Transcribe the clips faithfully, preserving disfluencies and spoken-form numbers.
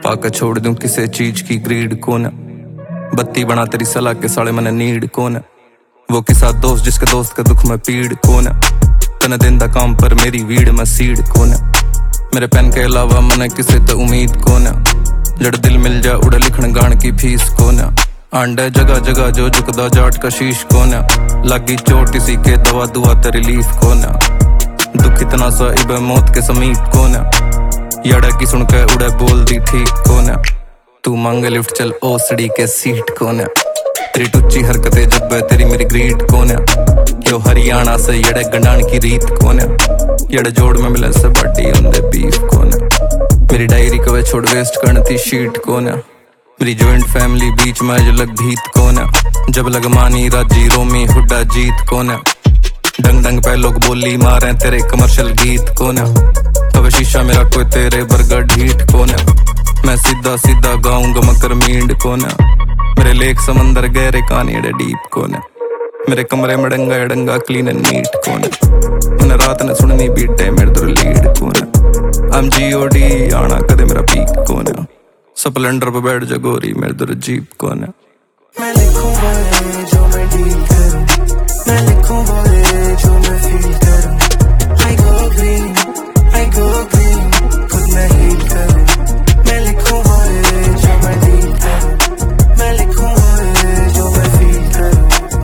पाकर छोड़ दूं किसे चीज की ग्रीड कौन है। बत्ती बना तेरी सलाह के साले मैंने नीड कौन है। वो किसा दोस्त जिसके दोस्त का दुख में पीड़ कौन है। तने दिन दा काम पर मेरी वीड में सीड कौन है। मेरे पेन के अलावा मने किसे तो उम्मीद कौन है। जड़ दिल मिल जा उड़े लिखण गान की फीस कौन है। आंडे जगह जगह जो झुकदा जाट का शीश कौन है। लगी चोट इसी के दवा दुआ ते रिलीफ कौन है। दुख इतना सा इबे मौत के समीप कौन है। यड़ा की सुन के उड़े बोल दी ठीक कौन है। तू मांगे लिफ्ट चल ओसड़ी के सीट कौन है। तेरी टुच्ची हरकतें जब तेरी मेरी ग्रीट कौन है। यो हरियाणा से यड़े गंडान की रीत कौन है। यड़े जोड़ में मिले से बाटी उन्दे बीफ कौन है। मेरी डायरी को वे छोड़ वेस्ट करती शीट कौन है। मेरी जॉइंट फैमिली बीच में जो लग भीत कौन है। जब लग मानी राजी रोमी हुड्डा जीत कौन है। डंग डंग पे लोग बोली मारे तेरे कमर्शियल गीत कौन है। तब शीशा मेरा कोई तेरे बर्गर ढीठ कौन है। मैं सीधा सीधा गाऊंगा मकर मींड कौन है। मेरे लेक समंदर गहरे कहानी डीप कौन है। मेरे कमरे में डंगा डंगा क्लीन एंड नीट कौन है। मैंने रात ने सुननी बीटे मेरे दुर लीड कौन है। एम जी ओ डी आना कदे मेरा पीक कौन है। स्प्लेंडर पे बैठ जा गोरी मेरे दुर जीप कौन है। मैं लिखूं बोले जो मैं डील करूं। मैं लिखूं बोले जो मैं फील करूं। I go green, I go green, खुद मैं हील करूं। मैं लिखूं बोले जो मैं डील करूं। मैं लिखूं बोले जो मैं फील करूं।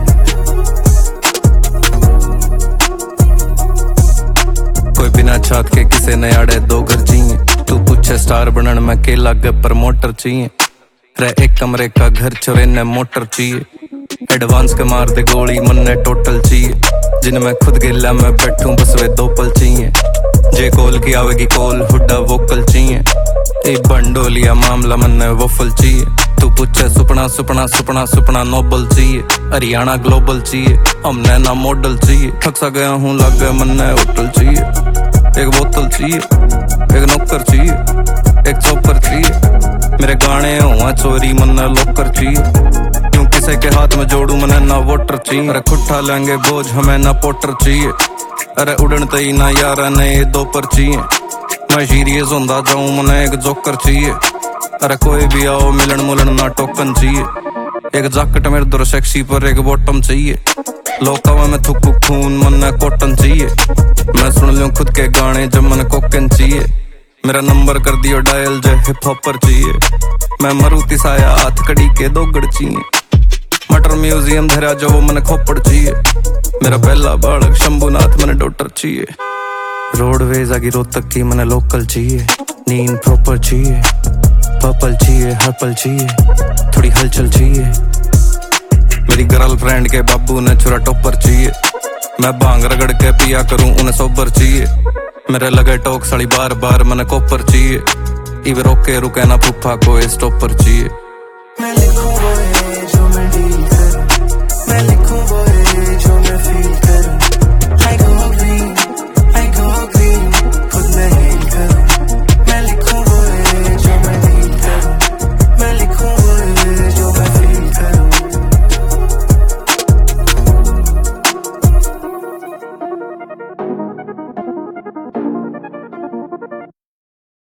कोई बिना छात के किसे न आड़े दो घर चाहिए। तू पूछे स्टार बनन में के लागे प्रमोटर चाहिए। रह एक कमरे का घर छोरे ने मोटर चाहिए। एडवांस के मार दे गोली मन ने टोटल चाहिए। जिनमें खुद गिला मैं बैठूं बस वे दो पल चाहिए। जे कॉल की आवेगी कॉल हुड्डा वोकल चाहिए। ए बंडोलिया मामला मन ने वफल चाहिए। तू पूछे सुपना सुपना सुपना सुपना नोबल चाहिए। हरियाणा ग्लोबल चाहिए हमने ना मॉडल चाहिए। थक सा गया हूँ लग गया मन ने होटल चाहिए। एक बोतल चाहिए एक नौकर चाहिए एक चौकर चाहिए। मेरे गाने हुआ चोरी मन ने लोकर चाहिए। क्यों किसे के हाथ में जोड़ू मने ना वोटर चाहिए। अरे खुट्टा लेंगे बोझ हमें ना पोटर चाहिए। अरे उड़न तई ना यारा ने ये दो पर चाहिए। मैं सीरियस होंदा जाऊं मने एक जोकर चाहिए। अरे कोई भी आओ मिलन मुलन ना टोकन चाहिए। एक जैकेट मेरे दुर सेक्सी पर एक बॉटम चाहिए। लोकावा में थुकू खून मन ने कॉटन चाहिए। मैं सुन लूं खुद के गाने जब मन कोकन चाहिए। मेरा नंबर कर दियो डायल जो हिप हॉपर चाहिए। मैं मरूती साया हाथ कड़ी के दो गड़ चाहिए। मटर म्यूजियम धरा जो वो मन खोपड़ चाहिए। मेरा पहला बालक शंभुनाथ मन डॉक्टर चाहिए। रोडवेज आगे रोहतक की मन लोकल चाहिए। नींद प्रॉपर चाहिए पर्पल चाहिए हर पल चाहिए। थोड़ी हलचल चाहिए। मेरी गर्लफ्रेंड के बाबू ने छुरा टॉपर चाहिए। मैं भांग रगड़ के पिया करूं उन्हें सोबर चाहिए। मेरे लगे टोक साड़ी बार बार मन कोपर चाहिए। इवे रोके रुके ना पुफा को स्टॉपर चाहिए।